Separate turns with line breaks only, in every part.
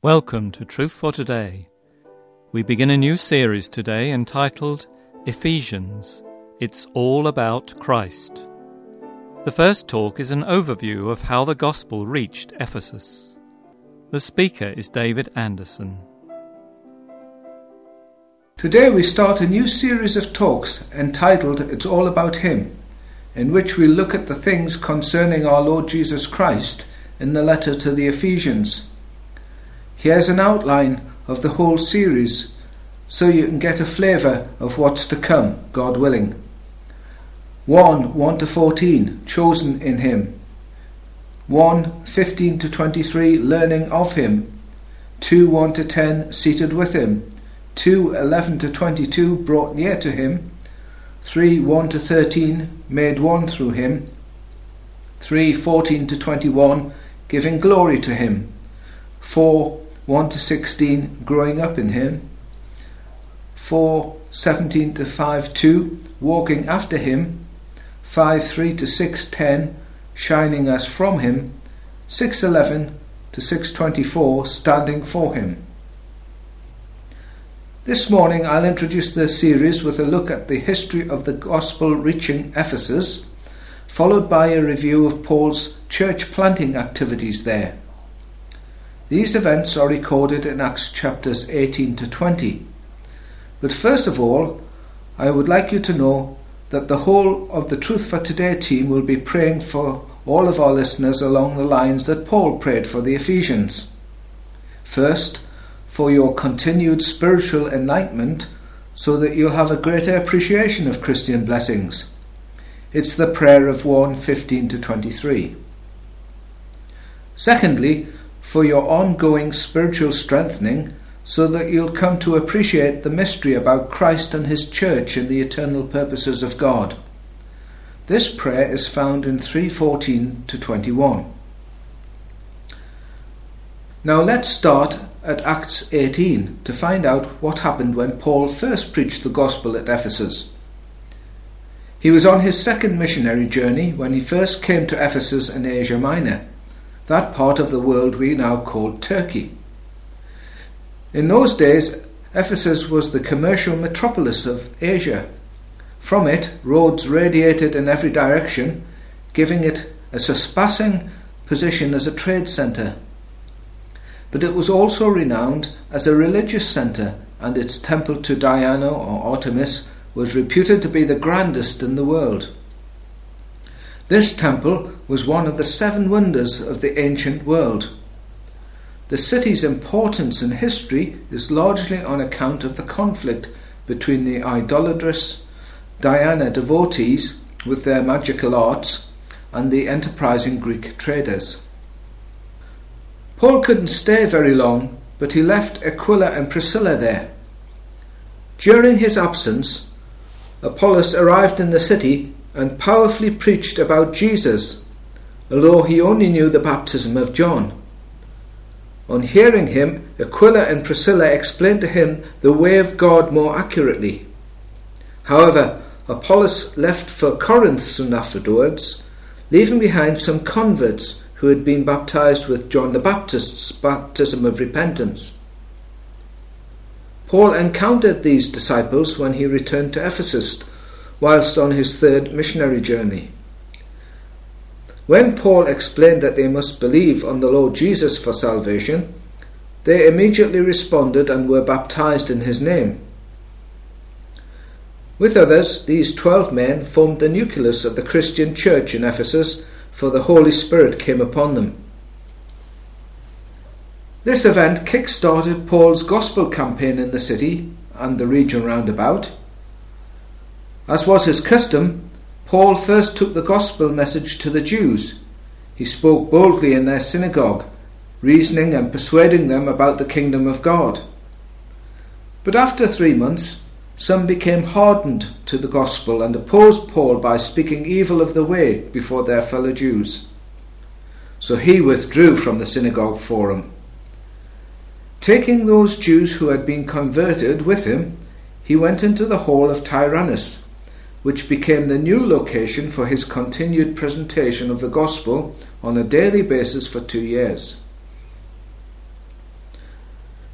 Welcome to Truth for Today. We begin a new series today entitled Ephesians. It's all about Christ. The first talk is an overview of how the gospel reached Ephesus. The speaker is David Anderson.
Today we start a new series of talks entitled It's All About Him, in which we look at the things concerning our Lord Jesus Christ in the letter to the Ephesians. Here's an outline of the whole series so you can get a flavour of what's to come, God willing. 1 to 14, chosen in Him. 1:15 to 23, learning of Him. 1 to 10, seated with Him. 11 to 22, brought near to Him. 1 to 13, made one through Him. 14 to 21, giving glory to Him. 1 to 16, growing up in Him. 17 to 5:2, walking after Him. 5:3 to 6:10, shining as from Him. 6:11 to 6:24, standing for Him. This morning I'll introduce the series with a look at the history of the gospel reaching Ephesus, followed by a review of Paul's church planting activities there. These events are recorded in Acts chapters 18 to 20. But first of all, I would like you to know that the whole of the Truth for Today team will be praying for all of our listeners along the lines that Paul prayed for the Ephesians. First, for your continued spiritual enlightenment so that you'll have a greater appreciation of Christian blessings. It's the prayer of 1:15 to 23. Secondly, for your ongoing spiritual strengthening so that you'll come to appreciate the mystery about Christ and His church and the eternal purposes of God. This prayer is found in 3:14 to 21. Now let's start at Acts 18 to find out what happened when Paul first preached the gospel at Ephesus. He was on his second missionary journey when he first came to Ephesus in Asia Minor, that part of the world we now call Turkey. In those days, Ephesus was the commercial metropolis of Asia. From it, roads radiated in every direction, giving it a surpassing position as a trade centre. But it was also renowned as a religious centre, and its temple to Diana or Artemis was reputed to be the grandest in the world. This temple was one of the 7 wonders of the ancient world. The city's importance in history is largely on account of the conflict between the idolatrous Diana devotees with their magical arts and the enterprising Greek traders. Paul couldn't stay very long, but he left Aquila and Priscilla there. During his absence, Apollos arrived in the city and powerfully preached about Jesus, although he only knew the baptism of John. On hearing him, Aquila and Priscilla explained to him the way of God more accurately. However, Apollos left for Corinth soon afterwards, leaving behind some converts who had been baptized with John the Baptist's baptism of repentance. Paul encountered these disciples when he returned to Ephesus, whilst on his third missionary journey. When Paul explained that they must believe on the Lord Jesus for salvation, they immediately responded and were baptized in His name. With others, these 12 men formed the nucleus of the Christian church in Ephesus, for the Holy Spirit came upon them. This event kick-started Paul's gospel campaign in the city and the region round about. As was his custom, Paul first took the gospel message to the Jews. He spoke boldly in their synagogue, reasoning and persuading them about the kingdom of God. But after 3 months, some became hardened to the gospel and opposed Paul by speaking evil of the way before their fellow Jews. So he withdrew from the synagogue forum. Taking those Jews who had been converted with him, he went into the hall of Tyrannus, which became the new location for his continued presentation of the gospel on a daily basis for 2 years.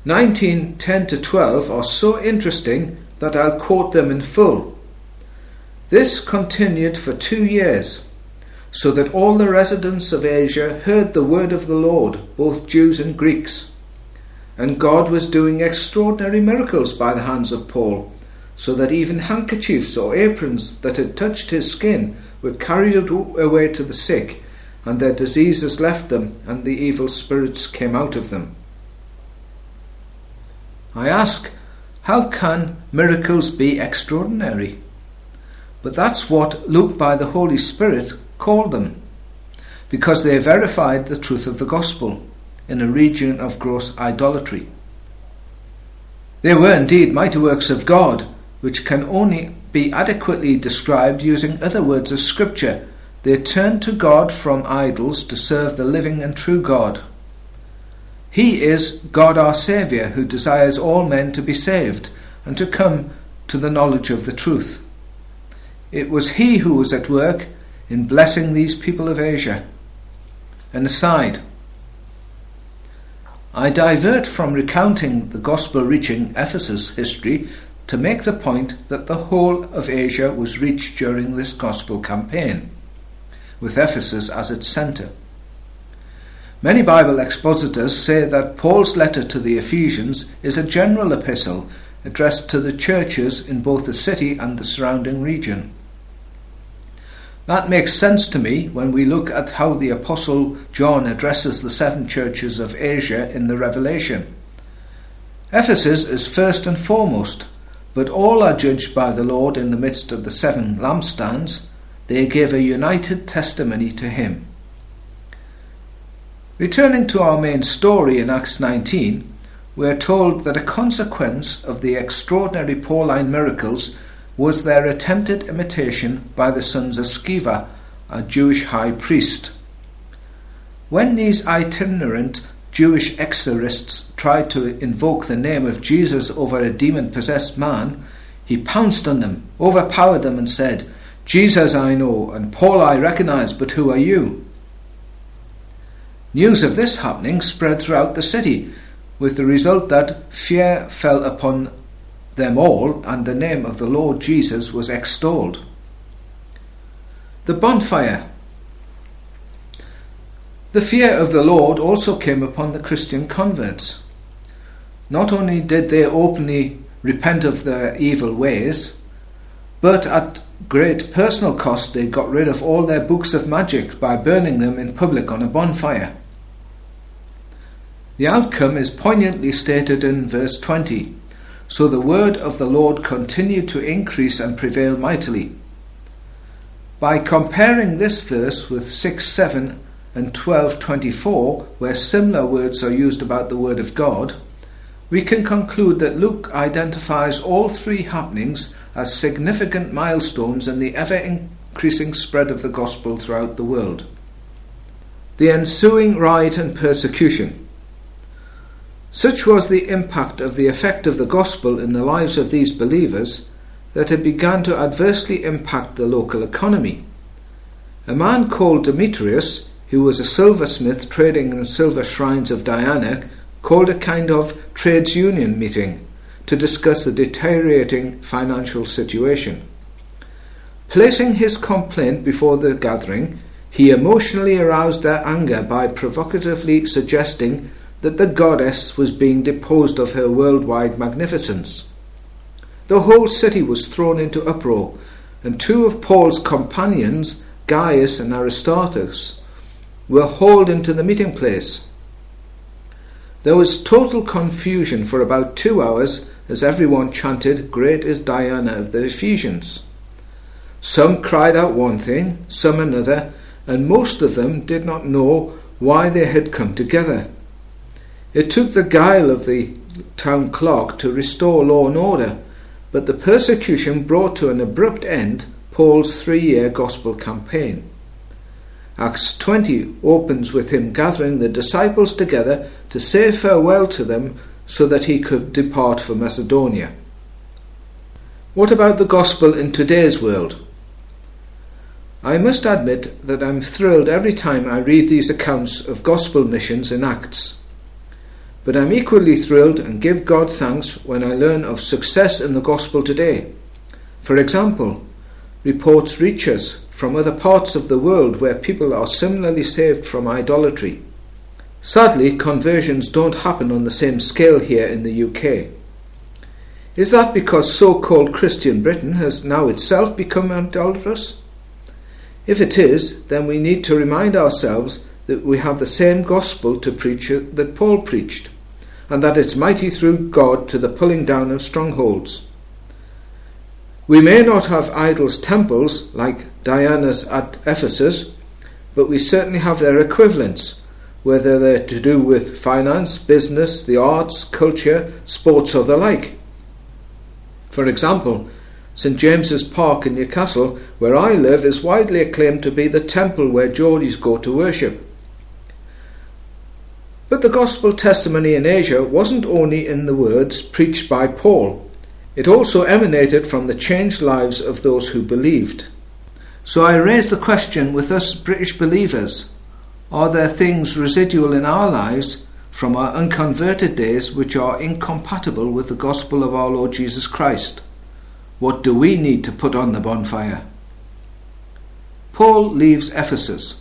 19:10-12 are so interesting that I'll quote them in full. This continued for 2 years, so that all the residents of Asia heard the word of the Lord, both Jews and Greeks. And God was doing extraordinary miracles by the hands of Paul, so that even handkerchiefs or aprons that had touched his skin were carried away to the sick, and their diseases left them, and the evil spirits came out of them. I ask, how can miracles be extraordinary? But that's what Luke, by the Holy Spirit, called them, because they verified the truth of the gospel in a region of gross idolatry. They were indeed mighty works of God, which can only be adequately described using other words of Scripture. They turned to God from idols to serve the living and true God. He is God our Saviour, who desires all men to be saved and to come to the knowledge of the truth. It was He who was at work in blessing these people of Asia. An aside, I divert from recounting the gospel reaching Ephesus history to make the point that the whole of Asia was reached during this gospel campaign, with Ephesus as its centre. Many Bible expositors say that Paul's letter to the Ephesians is a general epistle addressed to the churches in both the city and the surrounding region. That makes sense to me when we look at how the Apostle John addresses the 7 churches of Asia in the Revelation. Ephesus is first and foremost, but all are judged by the Lord in the midst of the 7 lampstands. They gave a united testimony to Him. Returning to our main story in Acts 19, we are told that a consequence of the extraordinary Pauline miracles was their attempted imitation by the sons of Sceva, a Jewish high priest. When these itinerant Jewish exorcists tried to invoke the name of Jesus over a demon-possessed man, he pounced on them, overpowered them and said, "Jesus I know, and Paul I recognize, but who are you?" News of this happening spread throughout the city, with the result that fear fell upon them all, and the name of the Lord Jesus was extolled. The bonfire. The fear of the Lord also came upon the Christian converts. Not only did they openly repent of their evil ways, but at great personal cost they got rid of all their books of magic by burning them in public on a bonfire. The outcome is poignantly stated in verse 20. So the word of the Lord continued to increase and prevail mightily. By comparing this verse with 6:7 and 12:24, where similar words are used about the word of God, we can conclude that Luke identifies all 3 happenings as significant milestones in the ever-increasing spread of the gospel throughout the world. The ensuing riot and persecution. Such was the impact of the effect of the gospel in the lives of these believers that it began to adversely impact the local economy. A man called Demetrius, who was a silversmith trading in silver shrines of Diana, called a kind of trades union meeting to discuss the deteriorating financial situation. Placing his complaint before the gathering, he emotionally aroused their anger by provocatively suggesting that the goddess was being deposed of her worldwide magnificence. The whole city was thrown into uproar, and 2 of Paul's companions, Gaius and Aristarchus, were hauled into the meeting place. There was total confusion for about 2 hours as everyone chanted, "Great is Diana of the Ephesians." Some cried out one thing, some another, and most of them did not know why they had come together. It took the guile of the town clerk to restore law and order, but the persecution brought to an abrupt end Paul's 3-year gospel campaign. Acts 20 opens with him gathering the disciples together to say farewell to them so that he could depart for Macedonia. What about the gospel in today's world? I must admit that I'm thrilled every time I read these accounts of gospel missions in Acts. But I'm equally thrilled and give God thanks when I learn of success in the gospel today. For example, reports reach us from other parts of the world where people are similarly saved from idolatry. Sadly, conversions don't happen on the same scale here in the UK. Is that because so-called Christian Britain has now itself become idolatrous? If it is, then we need to remind ourselves that we have the same gospel to preach that Paul preached, and that it's mighty through God to the pulling down of strongholds. We may not have idols' temples like Diana's at Ephesus, but we certainly have their equivalents, whether they're to do with finance, business, the arts, culture, sports or the like. For example, St James's Park in Newcastle, where I live, is widely acclaimed to be the temple where Geordies go to worship. But the gospel testimony in Asia wasn't only in the words preached by Paul. It also emanated from the changed lives of those who believed. So I raise the question with us British believers: are there things residual in our lives from our unconverted days which are incompatible with the gospel of our Lord Jesus Christ? What do we need to put on the bonfire? Paul leaves Ephesus.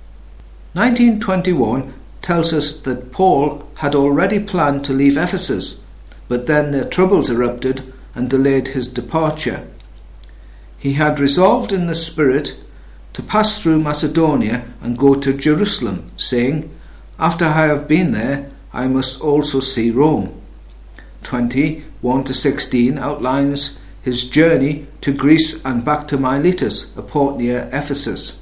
1921 tells us that Paul had already planned to leave Ephesus, but then the troubles erupted and delayed his departure. He had resolved in the Spirit to pass through Macedonia and go to Jerusalem, saying, "After I have been there, I must also see Rome." 20:1-16 outlines his journey to Greece and back to Miletus, a port near Ephesus.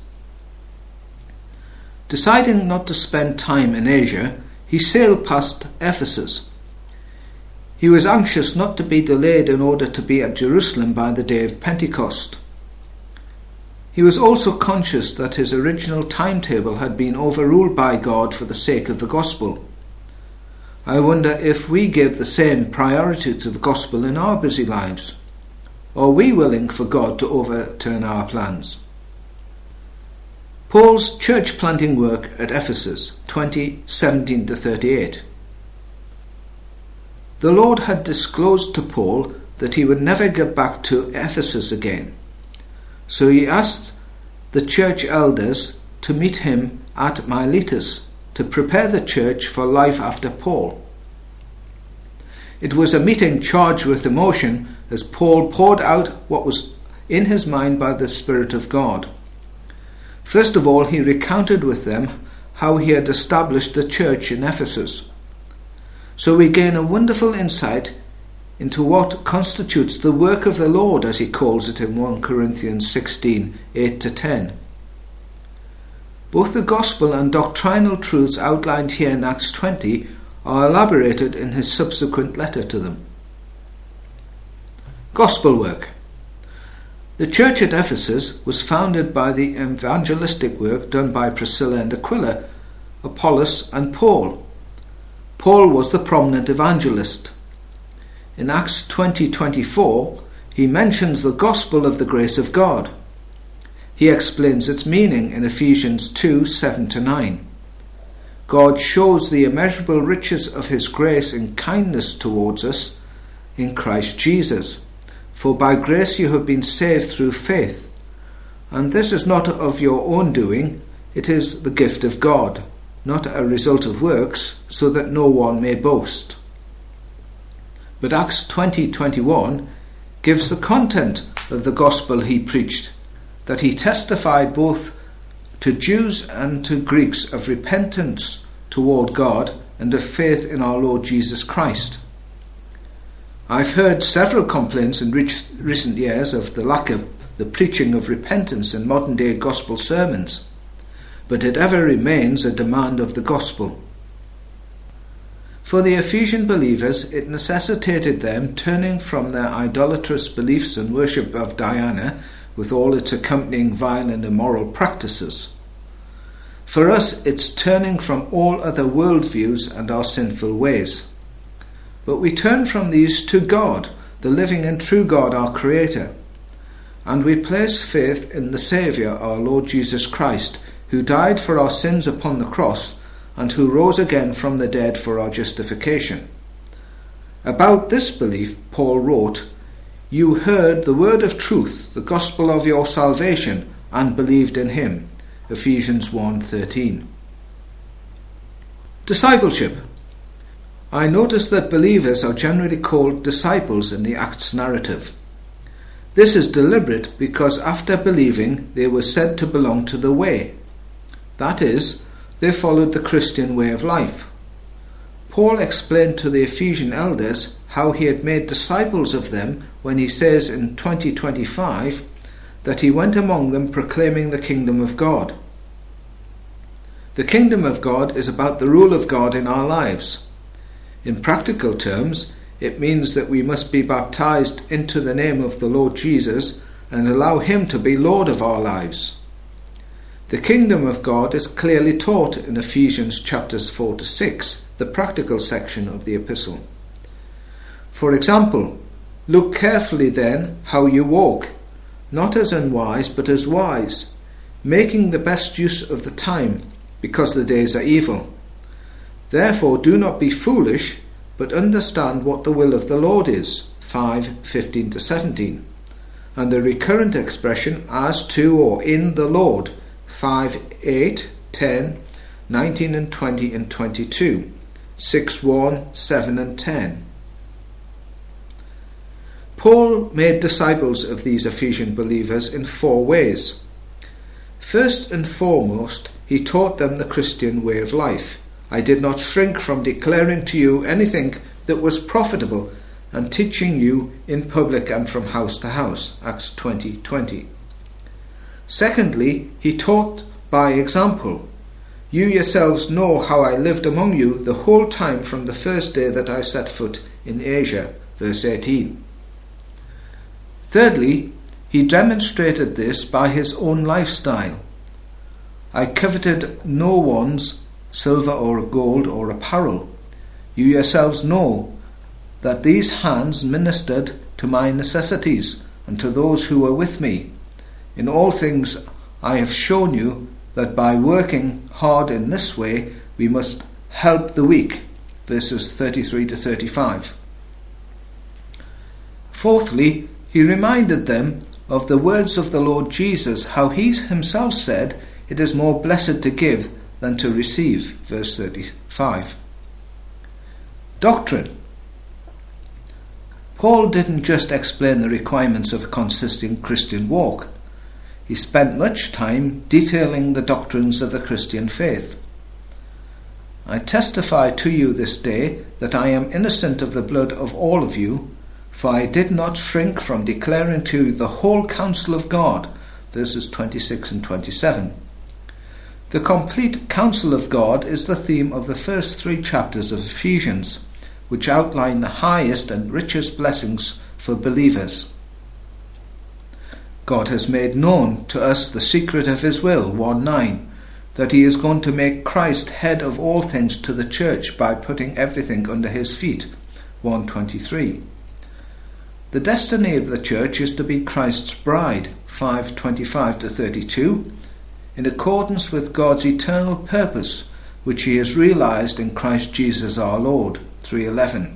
Deciding not to spend time in Asia, he sailed past Ephesus. He was anxious not to be delayed in order to be at Jerusalem by the day of Pentecost. He was also conscious that his original timetable had been overruled by God for the sake of the gospel. I wonder if we give the same priority to the gospel in our busy lives. Are we willing for God to overturn our plans? Paul's church planting work at Ephesus, 20:17-38. The Lord had disclosed to Paul that he would never get back to Ephesus again. So he asked the church elders to meet him at Miletus to prepare the church for life after Paul. It was a meeting charged with emotion as Paul poured out what was in his mind by the Spirit of God. First of all, he recounted with them how he had established the church in Ephesus. So we gain a wonderful insight into what constitutes the work of the Lord, as he calls it in 1 Corinthians 16:8-10. Both the gospel and doctrinal truths outlined here in Acts 20 are elaborated in his subsequent letter to them. Gospel work. The church at Ephesus was founded by the evangelistic work done by Priscilla and Aquila, Apollos and Paul. Paul was the prominent evangelist. In Acts 20:24, he mentions the gospel of the grace of God. He explains its meaning in Ephesians 2:7-9. God shows the immeasurable riches of his grace and kindness towards us in Christ Jesus. For by grace you have been saved through faith. And this is not of your own doing, it is the gift of God, not a result of works, so that no one may boast. But Acts 20:21 gives the content of the gospel he preached, that he testified both to Jews and to Greeks of repentance toward God and of faith in our Lord Jesus Christ. I've heard several complaints in recent years of the lack of the preaching of repentance in modern-day gospel sermons, but it ever remains a demand of the gospel. For the Ephesian believers, it necessitated them turning from their idolatrous beliefs and worship of Diana, with all its accompanying vile and immoral practices. For us, it's turning from all other worldviews and our sinful ways. But we turn from these to God, the living and true God, our Creator, and we place faith in the Saviour, our Lord Jesus Christ, who died for our sins upon the cross and who rose again from the dead for our justification. About this belief Paul wrote, "You heard the word of truth, the gospel of your salvation, and believed in him." Ephesians 1:13. Discipleship. I notice that believers are generally called disciples in the Acts narrative. This is deliberate because after believing they were said to belong to the way. That is, they followed the Christian way of life. Paul explained to the Ephesian elders how he had made disciples of them when he says in 20:25 that he went among them proclaiming the kingdom of God. The kingdom of God is about the rule of God in our lives. In practical terms, it means that we must be baptized into the name of the Lord Jesus and allow him to be Lord of our lives. The kingdom of God is clearly taught in Ephesians chapters 4 to 6, the practical section of the epistle. For example, look carefully then how you walk, not as unwise but as wise, making the best use of the time, because the days are evil. Therefore do not be foolish, but understand what the will of the Lord is. 5:15 to 17. And the recurrent expression as to or in the Lord. 5:8, 10, 19 and 20 and 22. 6:1, 7 and 10. Paul made disciples of these Ephesian believers in 4 ways. First and foremost, he taught them the Christian way of life. I did not shrink from declaring to you anything that was profitable and teaching you in public and from house to house. Acts 20:20. Secondly, he taught by example. You yourselves know how I lived among you the whole time from the first day that I set foot in Asia. Verse 18. Thirdly, he demonstrated this by his own lifestyle. I coveted no one's silver or gold or apparel. You yourselves know that these hands ministered to my necessities and to those who were with me. In all things I have shown you that by working hard in this way we must help the weak. Verses 33 to 35. Fourthly, he reminded them of the words of the Lord Jesus, how he himself said, "It is more blessed to give than to receive." Verse 35. Doctrine. Paul didn't just explain the requirements of a consistent Christian walk. He spent much time detailing the doctrines of the Christian faith. I testify to you this day that I am innocent of the blood of all of you, for I did not shrink from declaring to you the whole counsel of God. Verses 26 and 27. The complete counsel of God is the theme of the first 3 chapters of Ephesians, which outline the highest and richest blessings for believers. God has made known to us the secret of his will, 1:9, that he is going to make Christ head of all things to the church by putting everything under his feet, 1:23. The destiny of the church is to be Christ's bride, 5:25 to 32, in accordance with God's eternal purpose, which he has realized in Christ Jesus our Lord, 3:11.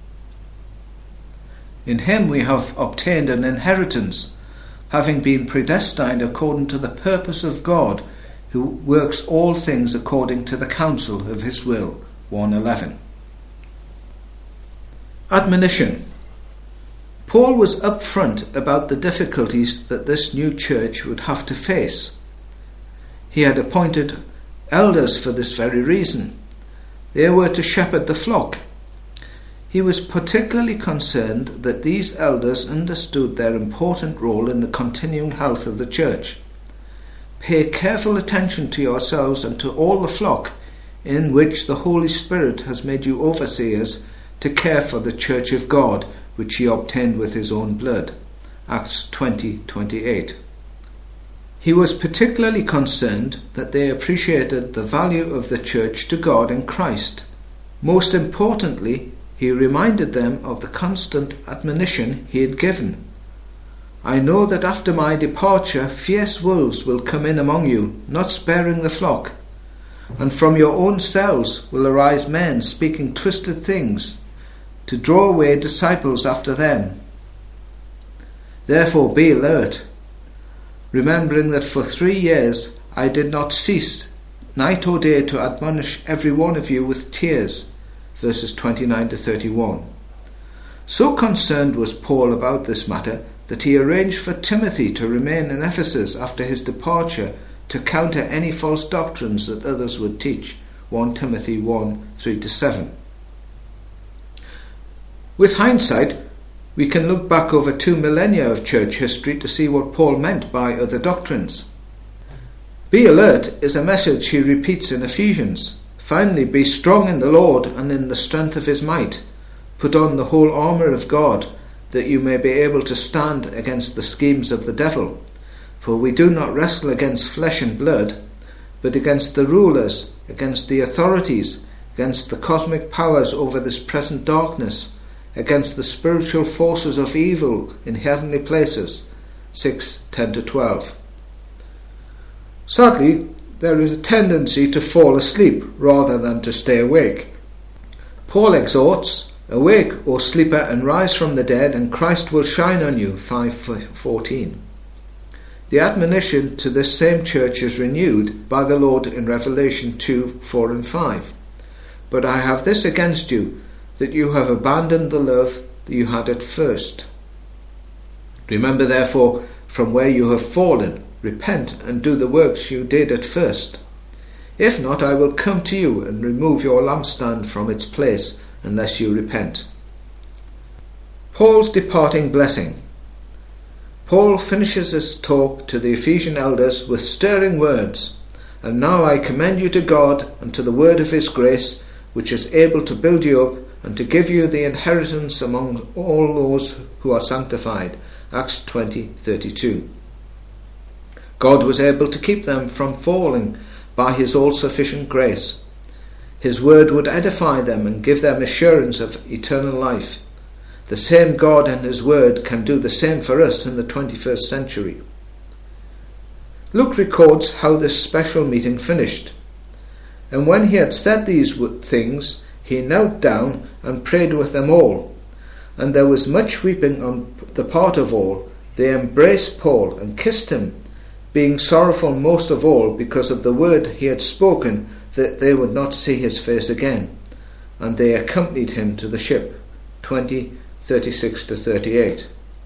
In him we have obtained an inheritance, having been predestined according to the purpose of God, who works all things according to the counsel of his will, 1:11. Admonition. Paul was upfront about the difficulties that this new church would have to face. He had appointed elders for this very reason. They were to shepherd the flock. He was particularly concerned that these elders understood their important role in the continuing health of the church. Pay careful attention to yourselves and to all the flock in which the Holy Spirit has made you overseers to care for the church of God, which he obtained with his own blood. Acts 20:28. He was particularly concerned that they appreciated the value of the church to God in Christ. Most importantly, he reminded them of the constant admonition he had given. I know that after my departure fierce wolves will come in among you, not sparing the flock. And from your own selves will arise men speaking twisted things, to draw away disciples after them. Therefore be alert, remembering that for 3 years I did not cease, night or day, to admonish every one of you with tears. Verses 29 to 31. So concerned was Paul about this matter that he arranged for Timothy to remain in Ephesus after his departure to counter any false doctrines that others would teach. 1 Timothy 1, 3-7. With hindsight, we can look back over 2 millennia of church history to see what Paul meant by other doctrines. Be alert is a message he repeats in Ephesians. Finally, be strong in the Lord and in the strength of his might. Put on the whole armour of God, that you may be able to stand against the schemes of the devil. For we do not wrestle against flesh and blood, but against the rulers, against the authorities, against the cosmic powers over this present darkness, against the spiritual forces of evil in heavenly places. 6:10-12. Sadly, there is a tendency to fall asleep rather than to stay awake. Paul exhorts, awake, O sleeper, and rise from the dead, and Christ will shine on you. 5:14. The admonition to this same church is renewed by the Lord in Revelation 2:4 and 5. But I have this against you, that you have abandoned the love that you had at first. Remember therefore from where you have fallen, repent and do the works you did at first. If not, I will come to you and remove your lampstand from its place, unless you repent. Paul's departing blessing. Paul finishes his talk to the Ephesian elders with stirring words. And now I commend you to God and to the word of his grace, which is able to build you up and to give you the inheritance among all those who are sanctified. Acts 20:32. God was able to keep them from falling by his all-sufficient grace. His word would edify them and give them assurance of eternal life. The same God and his word can do the same for us in the 21st century. Luke records how this special meeting finished. And when he had said these things, he knelt down and prayed with them all. And there was much weeping on the part of all. They embraced Paul and kissed him, being sorrowful most of all because of the word he had spoken, that they would not see his face again. And they accompanied him to the ship. 20:36-38.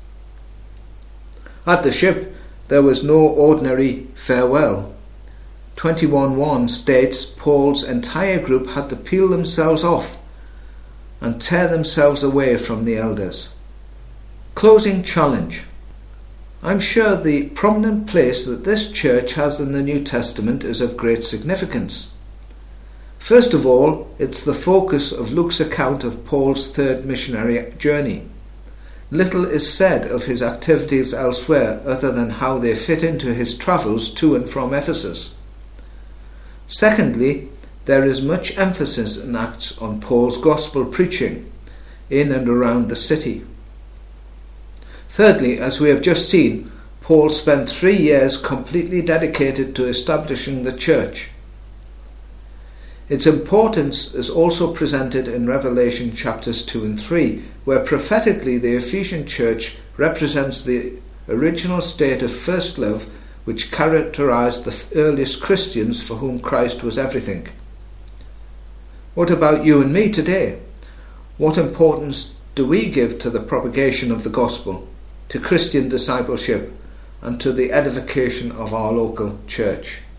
At the ship there was no ordinary farewell. 21:1 states Paul's entire group had to peel themselves off and tear themselves away from the elders. Closing challenge. I'm sure the prominent place that this church has in the New Testament is of great significance. First of all, it's the focus of Luke's account of Paul's third missionary journey. Little is said of his activities elsewhere other than how they fit into his travels to and from Ephesus. Secondly, there is much emphasis in Acts on Paul's gospel preaching in and around the city. Thirdly, as we have just seen, Paul spent 3 years completely dedicated to establishing the church. Its importance is also presented in Revelation chapters 2 and 3, where prophetically the Ephesian church represents the original state of first love which characterized the earliest Christians for whom Christ was everything. What about you and me today? What importance do we give to the propagation of the gospel, to Christian discipleship, and to the edification of our local church?